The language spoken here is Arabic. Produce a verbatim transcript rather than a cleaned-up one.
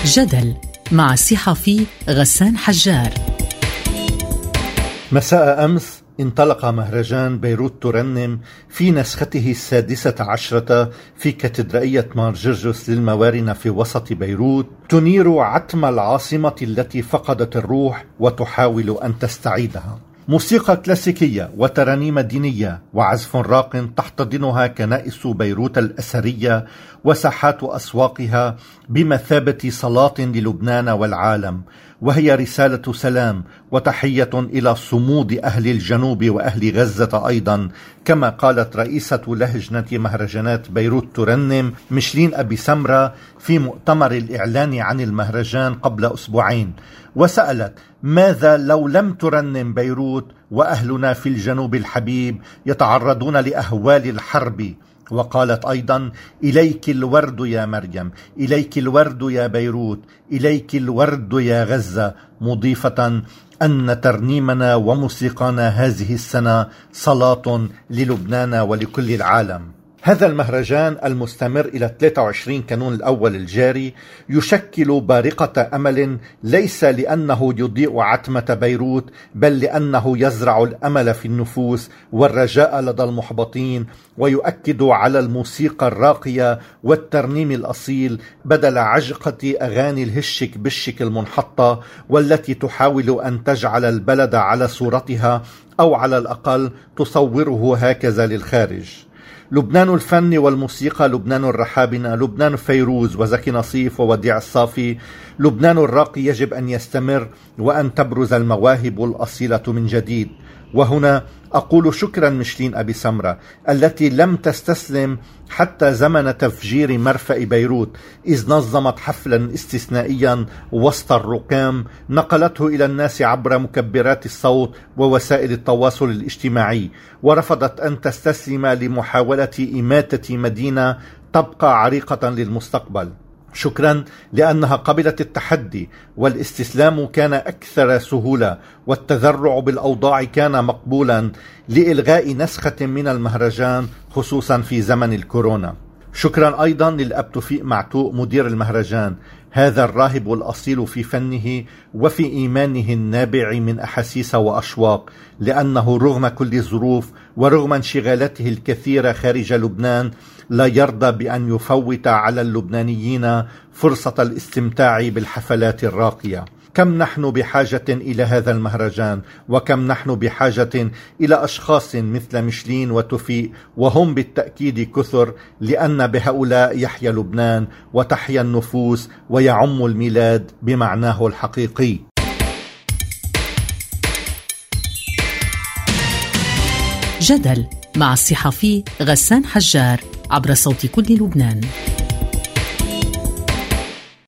جدل مع الصحفي غسان حجار. مساء أمس انطلق مهرجان بيروت ترنم في نسخته السادسة عشرة في كاتدرائية مار جرجس للموارنة في وسط بيروت، تنير عتم العاصمة التي فقدت الروح وتحاول أن تستعيدها. موسيقى كلاسيكية وترانيم دينية وعزف راق تحتضنها كنائس بيروت الأثرية وساحات أسواقها بمثابة صلاة للبنان والعالم، وهي رسالة سلام وتحية إلى صمود أهل الجنوب وأهل غزة أيضا، كما قالت رئيسة لجنة مهرجانات بيروت ترنم مشلين أبي سمرة في مؤتمر الإعلان عن المهرجان قبل أسبوعين، وسألت: ماذا لو لم ترنم بيروت وأهلنا في الجنوب الحبيب يتعرضون لأهوال الحرب؟ وقالت أيضا: إليك الورد يا مريم، إليك الورد يا بيروت، إليك الورد يا غزة، مضيفة أن ترنيمنا وموسيقانا هذه السنة صلاة للبنان ولكل العالم. هذا المهرجان المستمر إلى ثلاثة وعشرين كانون الأول الجاري يشكل بارقة أمل، ليس لأنه يضيء عتمة بيروت، بل لأنه يزرع الأمل في النفوس والرجاء لدى المحبطين، ويؤكد على الموسيقى الراقية والترنيم الأصيل بدل عجقة أغاني الهشك بالشك المنحطة، والتي تحاول أن تجعل البلد على صورتها أو على الأقل تصوره هكذا للخارج. لبنان الفن والموسيقى، لبنان الرحابنة، لبنان فيروز وزكي نصيف ووديع الصافي، لبنان الراقي يجب أن يستمر وأن تبرز المواهب الأصيلة من جديد. وهنا أقول شكرا مشلين أبي سمرة التي لم تستسلم حتى زمن تفجير مرفأ بيروت، إذ نظمت حفلا استثنائيا وسط الركام نقلته إلى الناس عبر مكبرات الصوت ووسائل التواصل الاجتماعي، ورفضت أن تستسلم لمحاولة إماتة مدينة تبقى عريقة للمستقبل. شكرا لأنها قبلت التحدي، والاستسلام كان أكثر سهولة، والتذرع بالأوضاع كان مقبولا لإلغاء نسخة من المهرجان خصوصا في زمن الكورونا. شكرا أيضا للأب توفيق معتوق مدير المهرجان، هذا الراهب الأصيل في فنه وفي إيمانه النابع من أحاسيس وأشواق، لأنه رغم كل الظروف ورغم انشغالاته الكثيرة خارج لبنان لا يرضى بأن يفوت على اللبنانيين فرصة الاستمتاع بالحفلات الراقية. كم نحن بحاجة إلى هذا المهرجان، وكم نحن بحاجة إلى أشخاص مثل مشلين وتوفيق، وهم بالتأكيد كثر، لأن بهؤلاء يحيا لبنان وتحيا النفوس ويعم الميلاد بمعناه الحقيقي. جدل مع الصحفي غسان حجار عبر صوت كل لبنان.